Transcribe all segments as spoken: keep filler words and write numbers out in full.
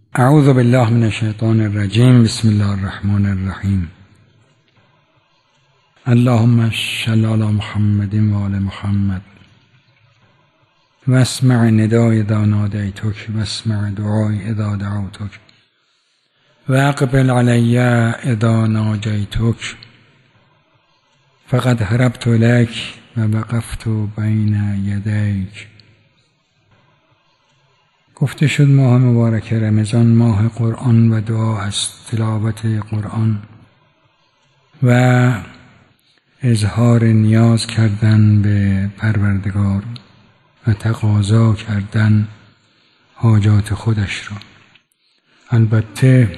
اعوذ بالله من الشیطان الرجیم. بسم الله الرحمن الرحیم. اللهم صل علی محمد و آل محمد و اسمع ندای اذا نادیتک و اسمع دعای اذا دعوتک و اقبل علی اذا ناجیتک فقد هربت لک و وقفت بین یدیک. گفته شد ماه مبارک رمضان ماه قرآن و دعا است، تلاوت قرآن و اظهار نیاز کردن به پروردگار و تقاضا کردن حاجات خودش را. البته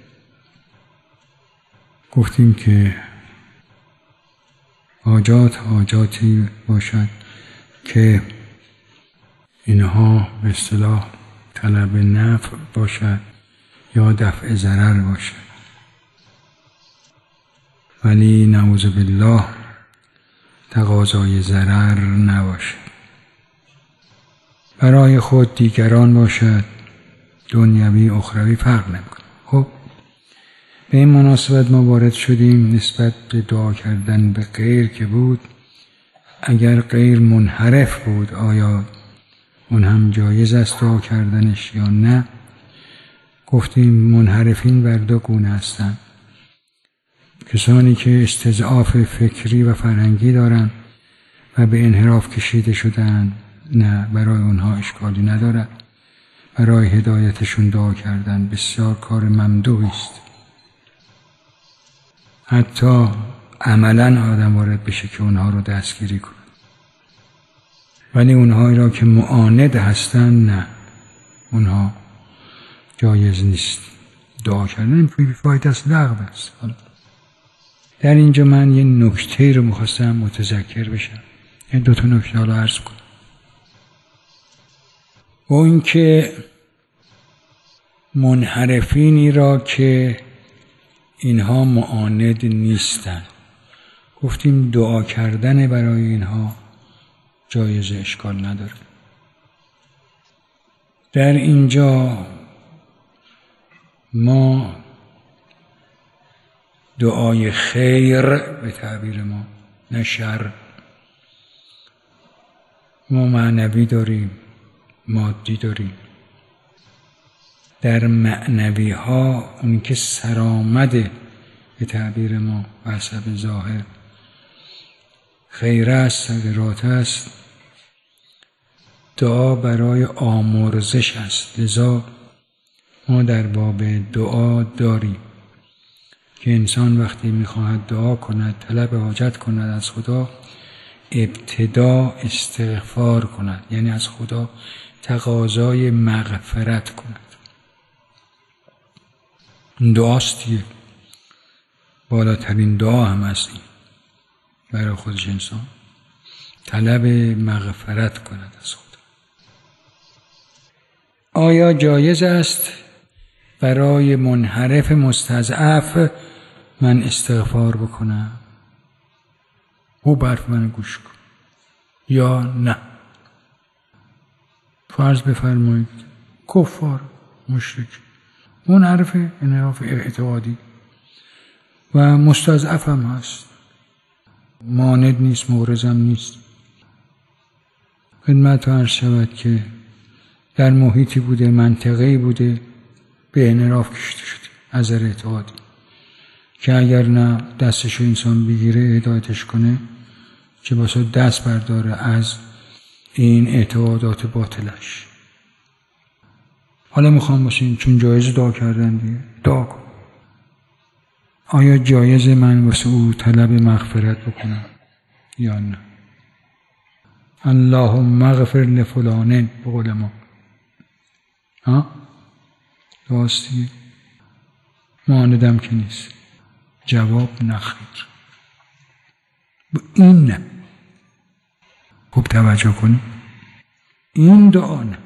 گفتیم که حاجات حاجاتی باشد که اینها به اصطلاح طلب نفع باشد یا دفع ضرر باشد، ولی نعوذ بالله تقاضای ضرر نباشد، برای خود دیگران باشد، دنیوی اخروی فرق نمیکنه. خب به این مناسبت ما وارد شدیم نسبت به دعا کردن به غیر که بود. اگر غیر منحرف بود آیا اون هم جایز است دعا کردنش یا نه؟ گفتیم منحرفین بر دو گونه هستند: کسانی که استضعاف فکری و فرهنگی دارند و به انحراف کشیده شدند، نه، برای اونها اشکالی ندارد، برای هدایتشون دعا کردن بسیار کار ممدوحی است. حتی عملاً آدم وارد بشه که اونها رو دستگیری کنه. ولی اونهایی را که معاند هستند نه، اونها جایز نیست دعا کردن، فایده است، لغو است. در اینجا من یه نکته رو میخواستم متذکر بشم، این دو تا نکته رو عرض کنم. و این که منحرفینی را که اینها معاند نیستند، گفتیم دعا کردن برای اینها جایز، اشکال نداره. در اینجا ما دعای خیر به تعبیر ما، نه شر، ما معنوی داریم، مادی داریم. در معنوی ها اون که سرآمده به تعبیر ما و حسب ظاهر خیر است، خیرات است، دعا برای آمرزش است. لذا ما در باب دعا داریم که انسان وقتی میخواهد دعا کند، طلب حاجت کند از خدا، ابتدا استغفار کند، یعنی از خدا تقاضای مغفرت کند. دعاست دیگه، بالاترین دعا هم است این برای خودش، انسان طلب مغفرت کند از خدا. آیا جایز است برای منحرف مستضعف من استغفار بکنم؟ او برف من گوش کن، یا نه؟ فرض بفرمایید کفار، مشرک، منحرف انحراف اعتقادی و مستضعف هم هست، ماند نیست، مورزم نیست. خدمت عرض شود که در محیطی بوده، منطقه‌ای بوده، به انحراف کشیده شده از نظر اعتقادی که اگر نه دستشو انسان بگیره هدایتش کنه، چه بسا دست برداره از این اعتقادات باطلش. حالا میخوام باشین چون جایز دعا کردن دیگه، دعا کن. آیا جایز من واسه او طلب مغفرت بکنم یا نه؟ اللهم اغفر لفلانه به قول ما، ها؟ درستی؟ معاندم که نیست. جواب نخیر. این نه. خوب توجه کنی، این دعا نه.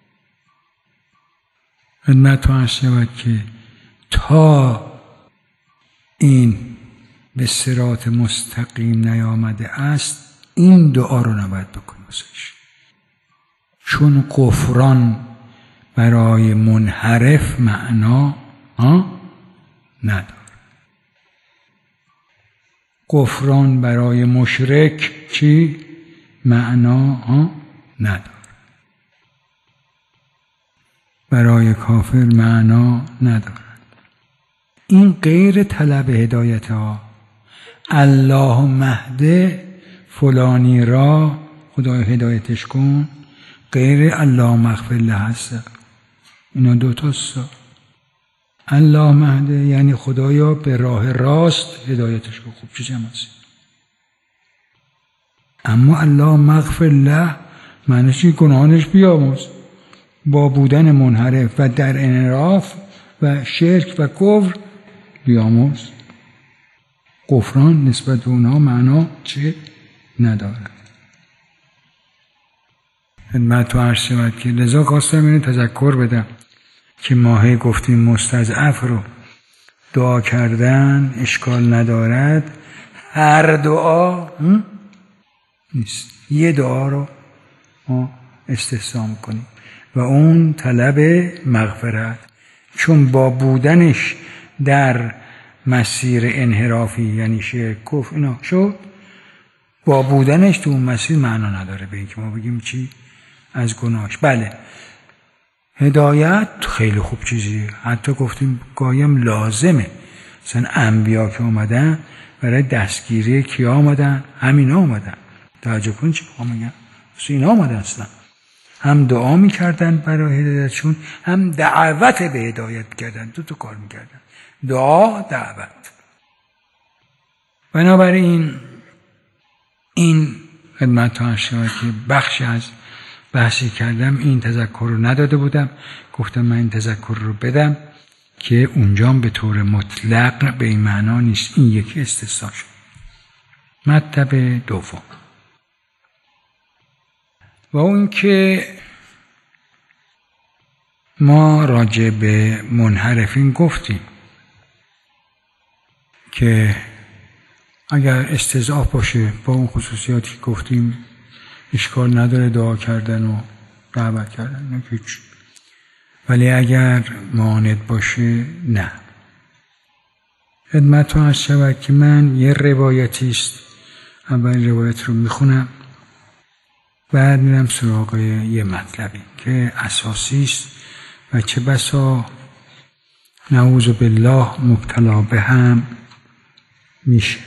خدمت تو عرض شود که تا این به صراط مستقیم نیامده است، این دعا رو نباید بکنی واسش، چون غفران برای منحرف معنا ها نداره. غفران برای مشرک چی؟ معنا ها نداره. برای کافر معنا نداره. این غیر طلب هدایت ها. الله مهده فلانی را خدای هدایتش کن، غیر الله مغفر له هست. اینا دو تاست. الله مهده یعنی خدایا به راه راست هدایتش کن. خوب چه جمع هست. اما الله مغفر له معنیش گناهانش بیامرز. با بودن منحرف و در انحراف و شرک و کفر بیامرز. غفران نسبت به اونها معنا چه نداره. خدمت تو عرض شود که لذا خواستم اینو تذکر بدم که ماهی گفتیم مستضعف رو دعا کردن اشکال ندارد. هر دعا نیست. یه دعا رو ما استحسان کنیم و اون طلب مغفرت، چون با بودنش در مسیر انحرافی یعنی شرک کفر اینا شد، با بودنش تو اون مسیر معنا نداره به اینکه ما بگیم چی از گناهش. بله هدایت خیلی خوب چیزیه، حتی گفتیم گاهیم لازمه. مثلا انبیا که اومدن برای دستگیری کیا اومدن؟ همینا اومدن. توجه کن چی بخوام میگم، اینا اومدن اصلا هم دعا میکردن برای هدایتشون، هم دعوت به هدایت میکردن. دو تا کار میکردن، دعا دعوت. بنابراین این خدمت ها شما که بخشی از بحثی کردم این تذکر رو نداده بودم، گفتم من این تذکر رو بدم که اونجام به طور مطلق به این معنا نیست. این یکی استثنا شد. مطلب دوم و اون که ما راجع به منحرفین گفتیم که اگر استضعاف باشه با اون خصوصیاتی که گفتیم اشکال نداره دعا کردن و دعوت کردن، هیچ. ولی اگر مانع باشه نه. خدمتتون عرض شود که من یه روایتی است، اول روایت رو میخونم بعد میرم سراغ یه مطلبی که اساسی است و چه بسا نعوذ بالله مبتلا به هم میشه،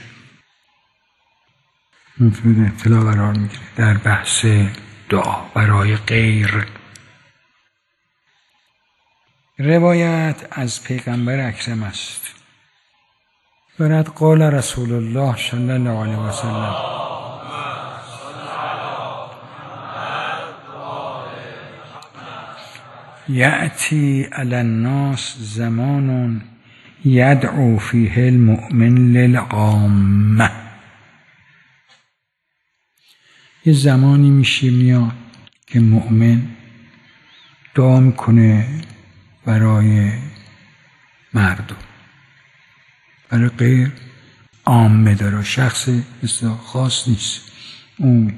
مفید ابتلا قرار میگیره در بحث دعا برای غیر. روایت از پیغمبر اکرم است. برد قال رسول الله صلی الله علیه و سلم یأتی علی الناس زمان یدعو فیه المؤمن للعامه. یه زمانی میشه میاد که مؤمن دعا میکنه برای مردم، برای غیر عامه داره، شخص خاص نیست. اون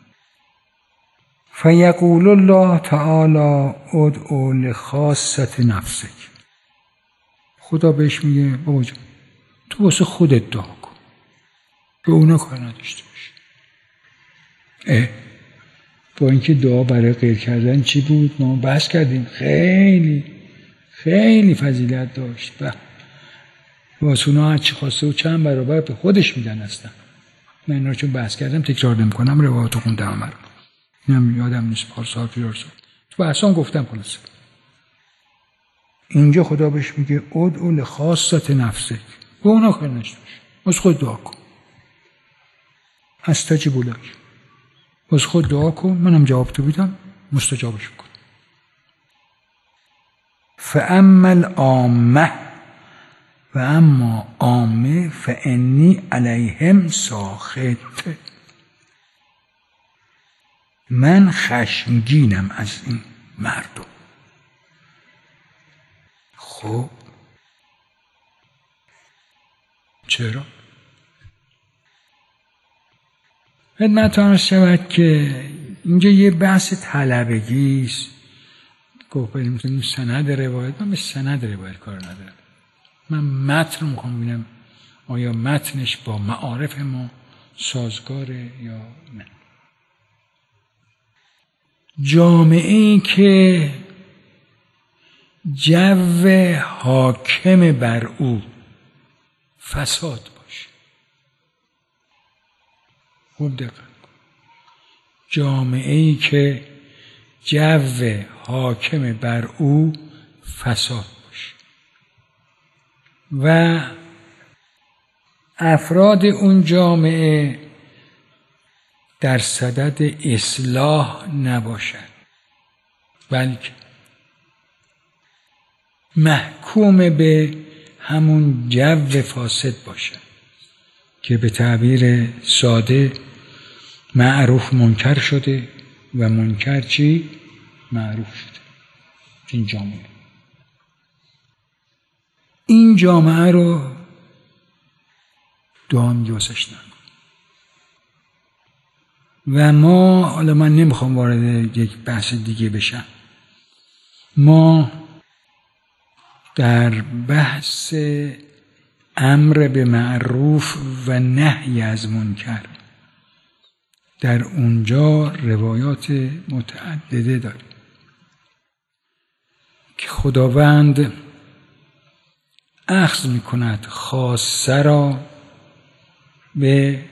فیقول الله تعالی ادعو لخاصت نفسک. خدا بهش میگه بابا جان تو واسه خودت دعا کن، به اونا کار نداشته باش. اه با اینکه دعا برای غیر کردن چی بود ما بحث کردیم، خیلی خیلی فضیلت داشت. و واسه اونا چی خواسته و چند برابر به خودش میدن هستن. من اینا رو چون بحث کردم تکرار نمی‌کنم، روایاتو خوندم من اینم یادم نیست پارسال پیرارسال تو بحثام گفتم. خلاصه اینجا خدا بهش میگه ادعو لخاصت نفسک، به اونا کار نشته باش، واسه خود دعا کن. استجیب لک، واسه خود دعا کن منم جواب تو میدم، مستجابش کن. فاما العامه و اما عامه فانی علیهم ساخط. من خشمگینم از این مردم. خب چرا؟ خدمتتون عرض شود که اینجا یه بحث طلبگی است. گفت بریم سند روایت. من به سند روایت کار ندارم، من متن رو میخوام ببینم آیا متنش با معارف ما سازگاره یا نه. جامعه‌ای که جو حاکم بر او فساد باشه. خوب دقت کن. جامعه‌ای که جو حاکم بر او فساد باشه و افراد اون جامعه در صدد اصلاح نباشند، بلکه محکوم به همون جو فاسد باشند که به تعبیر ساده معروف منکر شده و منکر چی؟ معروف شده. این جامعه این جامعه رو دام یوسش نکن. و ما، حالا من نمیخوام وارد یک بحث دیگه بشم، ما در بحث امر به معروف و نهی از منکر در اونجا روایات متعدده داریم که خداوند اخذ میکند خاصه را به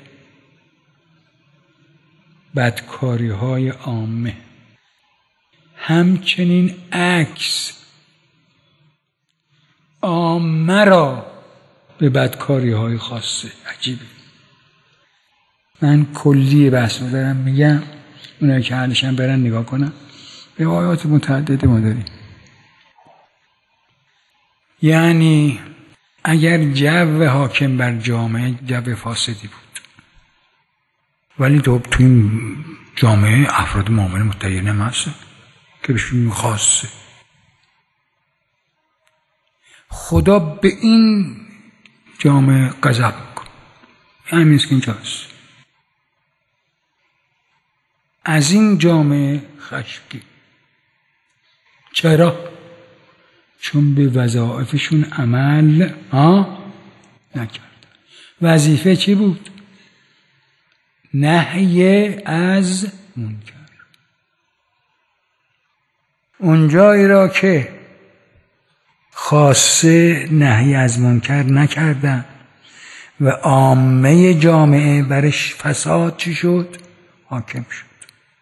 بدکاری های عامه، همچنین عکس عامه را به بدکاری های خاصه. عجیبه. من کلی بحث دارم میگم، اونایی که حالشن برن نگاه کنن. روایات متعدد ما داریم. یعنی اگر جو حاکم بر جامعه جو فاسدی بود، ولی تو تو این جامعه افراد مؤمن متدین هم هستن که بهشون خاصه، خدا به این جامعه غضب میکنه. همین است که اینجا هست. از این جامعه خشمگین. چرا؟ چون به وظایفشون عمل ها نکرد. وظیفه چی بود؟ نهی از منکر. اونجایی را که خاصه نهی از منکر نکردن و عامه جامعه برش فساد چی شد؟ حاکم شد.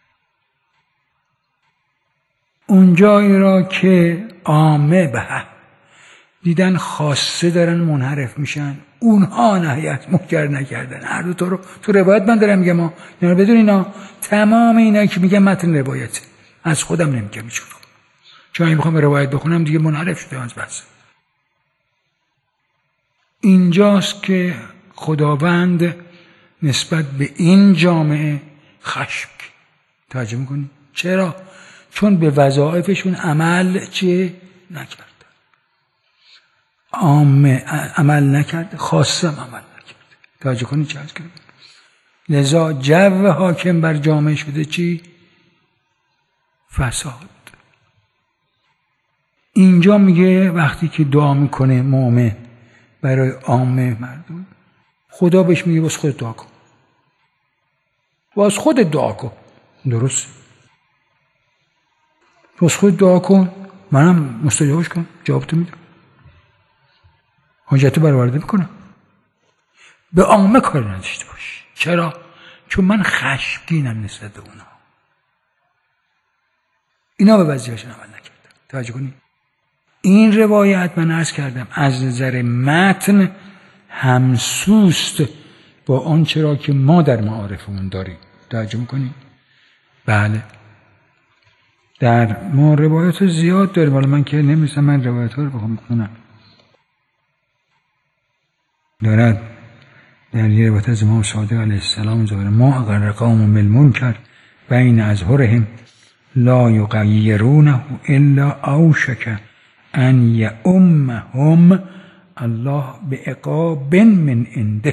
اونجایی را که عامه به دیدن خاصه دارن منحرف میشن، اونها نهی از منکر نکردن. هر دو تا رو تو روایت من دارم میگم. ما اینا رو بدون اینا تمام اینا که میگم متن روایت، از خودم نمیگم هیچ کدوم، چون اگه بخوام روایت بخونم دیگه منحرف شده از بس. اینجاست که خداوند نسبت به این جامعه خشم توجه میکنی؟ چرا؟ چون به وظایفشون عمل چه نکرد، عامه عمل نکرد، خاصم عمل نکرد. توجه کنی چه هست کرد؟ لذا جو حاکم بر جامعه شده چی؟ فساد. اینجا میگه وقتی که دعا میکنه مؤمن برای عامه مردم، خدا بهش میگه باز خودت دعا کن، باز خودت دعا کن. درست؟ باز خودت دعا کن، منم مستجابش کن، جوابتو میدم، حاجتو برآورده میکنم. به عامه کار نداشته باش. چرا؟ چون من خشمگینم نسبت به اونا. اینا به وظیفه‌شون عمل نکردن. توجه کنی؟ این روایت من عرض کردم از نظر متن همسوست با آنچه را که ما در معارفمون داریم. توجه میکنی؟ بله. در ما روایت زیاد داریم، ولی من که نمی‌رسم من روایت ها رو بخوام بخونم. دارد در یه روایت از امام صادق علیه السلام ظاهر ما اگر قوم بالمنکر بین ازهرهم لا یغیرونه الا اوشک ان یؤمهم الله بعقاب من عنده.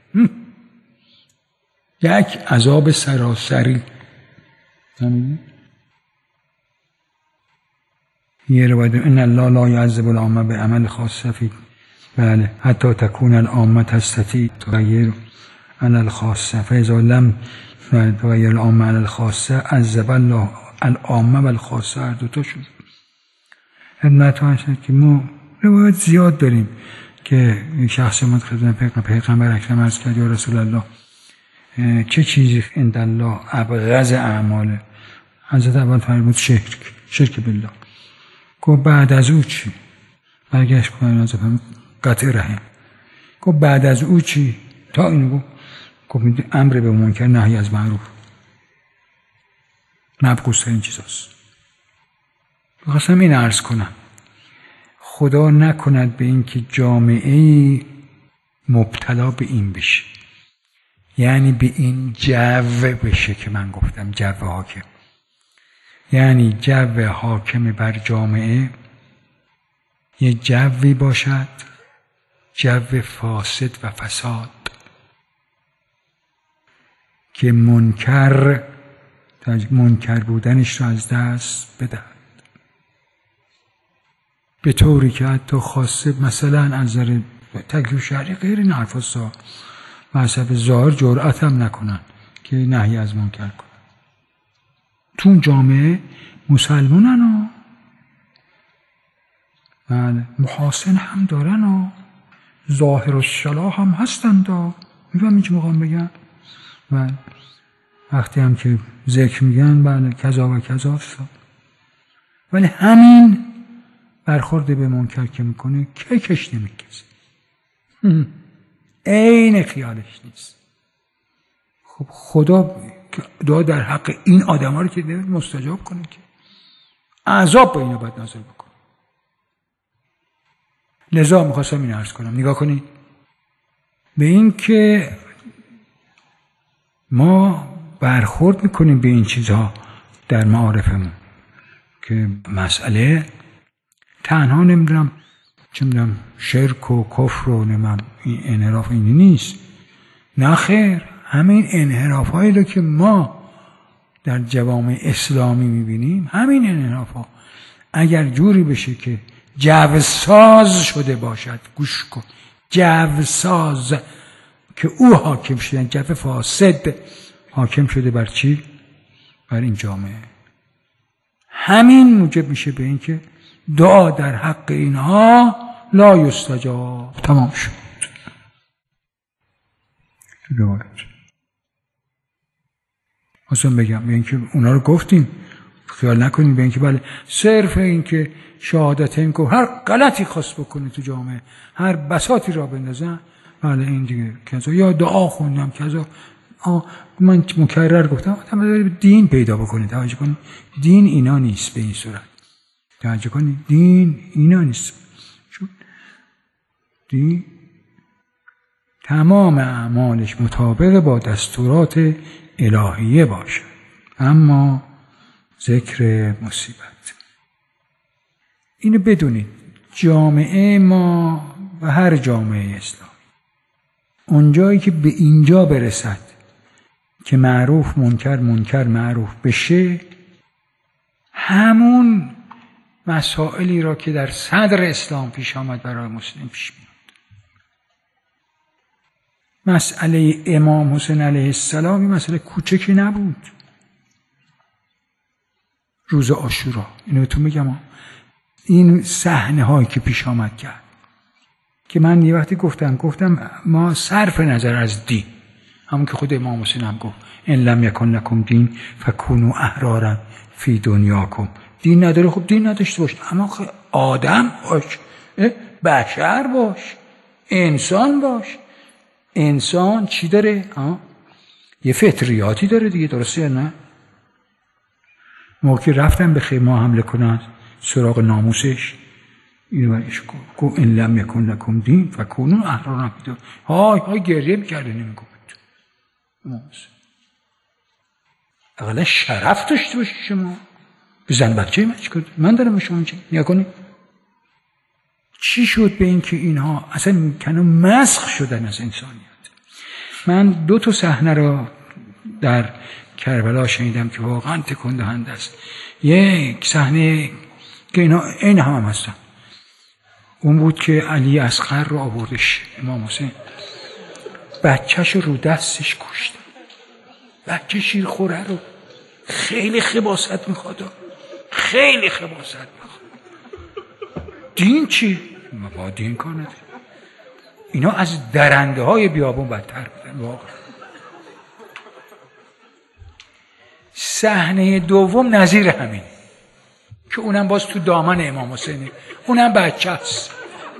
یک عذاب سراسری. یه روایت ان الله لا یعذب العامه بعمل خاصه فی بله حتی تکون العامه تستطیع تغیر علی الخاصه فاذا لم تغیر العامه علی الخاصه عذب الله العامه و الخاصه. هر دو تا شد. خدمتتون هست که ما روایت زیاد داریم که شخص ما خدمت پیغمبر اکرم عرض کرد یا رسول الله چه چیزی عند الله ابغض اعماله؟ حضرت اول فرمود شرک شرک بالله. گفت بعد از او چی؟ برگشت کنن از فرمود قطع رحم. گفت بعد از او چی؟ تا اینو گفت گفت امر به منکر نهی از معروف مبغوض ترین چیزاست. بخواستم این عرض کنم خدا نکند به این که جامعه مبتلا به این بشه، یعنی به این جو بشه که من گفتم جو حاکم، یعنی جو حاکم بر جامعه یه جوی باشد، جو فاسد و فساد که منکر منکر بودنش رو از دست بدهد، به طوری که حتی خاصه مثلا از نظر تکلیف شرعی غیر این حرف ها مذهب ظاهر جرأت هم نکنن که نهی از منکر کنن. تو اون جامعه مسلمانن ها بله محاسن هم دارن ها ظاهر الصلاح هم هستن دا میفهمی چی میخوام بگم؟ بله وقتی هم که ذکر میگن بله کذا و کذا است، ولی همین برخورد به منکر که میکنه که کش نمیکشه عین خیالش نیست. خب خدا دعا در حق این آدم ها رو که مستجاب کنه که عذاب با اینا باید نازل بکنه. لذا میخواستم این عرض کنم نگاه کنید به این که ما برخورد میکنیم به این چیزها در معارفمون که مسئله تنها نمیدونم چه میدونم شرک و کفر و نمیم این انحراف اینی نیست، نه خیر، همین انحراف هایی رو که ما در جوامع اسلامی میبینیم همین انحراف ها اگر جوری بشه که جو ساز شده باشد، گوش کن، جو ساز که او حاکم شدن، جو فاسد حاکم شده بر چی؟ بر این جامعه، همین موجب میشه به این که دعا در حق اینها لا یستجاب. تمام شد. اصلا بگم به اینکه اونا رو گفتیم خیال نکنیم به اینکه بله صرف اینکه شهادتین که هر غلطی خواست بکنه تو جامعه هر بساطی را بندازن بله این دیگه کذا یا دعا خوندم کذا من مکرر گفتم آدم دین پیدا بکنید. توجه کنید دین اینا نیست به این صورت. توجه کنید دین اینا نیست. چون دین تمام اعمالش مطابق با دستورات الهیه باشه، اما ذکر مصیبت اینو بدونید جامعه ما و هر جامعه اسلامی اونجایی که به اینجا برسد که معروف منکر منکر معروف بشه همون مسائلی را که در صدر اسلام پیش آمد برای مسلم پیش میاد. مسئله امام حسین علیه السلام این مسئله کوچکی نبود. روز عاشورا اینو تو میگم این صحنه هایی که پیش آمد کرد که من یه وقتی گفتم گفتم ما صرف نظر از دین همون که خود امام حسین هم گفت ان لم یکن لکم دین فکونوا احرارا فی دنیاکم، دین نداره خب دین نداشته باش، اما آدم باش، بشر باش، انسان باش. انسان چی داره؟ آه؟ یه فطریاتی داره دیگه، درسته یا نه؟ موقعی رفتن به خیمه حمله کنن سراغ ناموسش اینو برش گفت ان لم یکن لکم دین فکونوا احرارا فی دنیاکم. های های گریه میکرده نمیگفت اقلا شرف داشته باشی شما به زن بچه من چیکار من دارم به شما چی نیا کنی. چی شد به این که اینها اصلا کنون مسخ شدن از انسانیت. من دو تا صحنه را در کربلا شنیدم که واقعا تکون دهنده است. یک صحنه که اینا این هم, هم هستن. اون بود که علی اصغر رو آوردش امام حسین، بچهش رو دستش کشت. بچه شیر خوره رو خیلی خباثت میخواد، خیلی خباثت میخواد. دین چی؟ ما با دین کار نداریم. اینا از درنده های بیابون بدتر بودن واقعا. صحنه دوم نظیر همین که اونم باز تو دامن امام حسینه، اونم بچه است.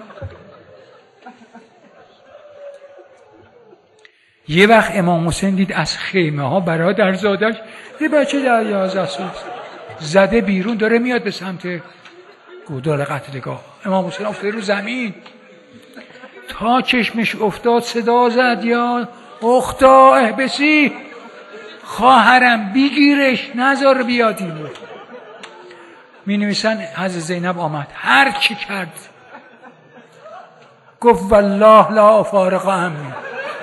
یه وقت امام حسین دید از خیمه ها برادرزادش یه بچه در یازده سال زده بیرون داره میاد به سمت گودال قتلگاه. امام حسین افتاده رو زمین، تا چشمش افتاد صدا زد یا اختا احبسی، خواهرم بگیرش نذار بیاد این بود. می نویسن حضرت زینب آمد، هر چی کرد گفت والله لا فارق عمی،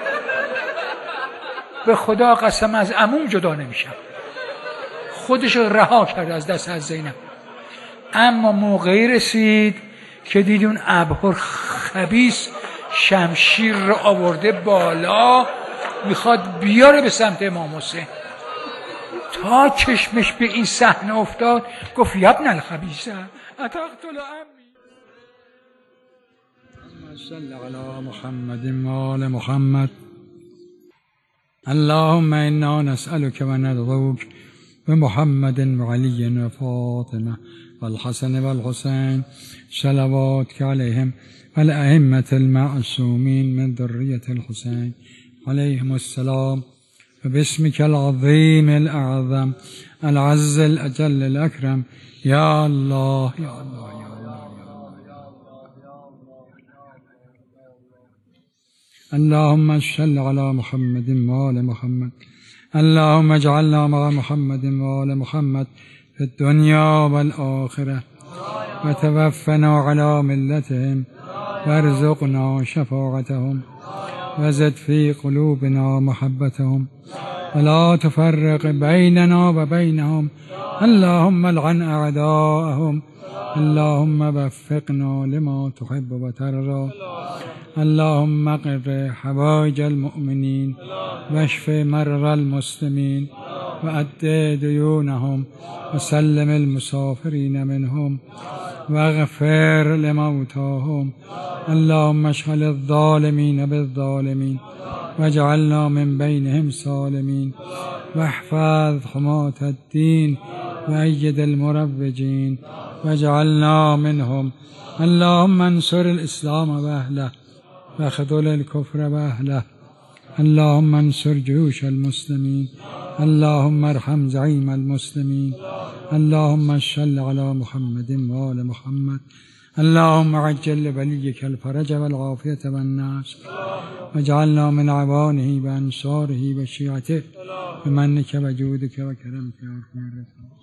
به خدا قسم از عموم جدا نمیشم. خودش رها کرد از دست از زینب. اما موقعی رسید که دید اون ابهر خبیث شمشیر رو آورده بالا میخواد بیاره به سمت امام حسین. تا چشمش به این صحنه افتاد گفت یبن الخبیث اتقتل عمی. صل علی محمد و آل محمد. اللهم انا نسألك و ندعوك بمحمد و علی و فاطمه والحسن والحسين صلواتك عليهم والأئمة المعصومين من ذرية الحسين عليهم السلام، وباسمك العظيم الأعظم العز الأجل الأكرم يا الله يا الله يا الله اللهم صل على محمد وآل محمد. اللهم اجعلنا مع محمد وآل محمد في الدنيا والآخرة، وتوفنا على ملتهم وارزقنا شفاعتهم، وزد في قلوبنا محبتهم، ولا تفرق بيننا وبينهم. اللهم العن أعداءهم، اللهم وفقنا لما تحب وترضى. اللهم اقض حوائج المؤمنين واشف مرضى المسلمين وأد ديونهم وسلم المسافرين منهم واغفر لموتاهم. اللهم اشغل الظالمين بالظالمين واجعلنا من بينهم سالمين، واحفظ حماة الدين وأيد المروجين واجعلنا منهم. اللهم انصر الإسلام وأهله واخذل الكفر وأهله. اللهم انصر جيوش المسلمين. اللهم ارحم زعيم المسلمين. اللهم صل على محمد وآل محمد. اللهم عجل لوليك الفرج والعافية والنصر، واجعلنا من عوانه وأنصاره وشيعته بمنك وجودك وكرمك يا أرحم الراحمين.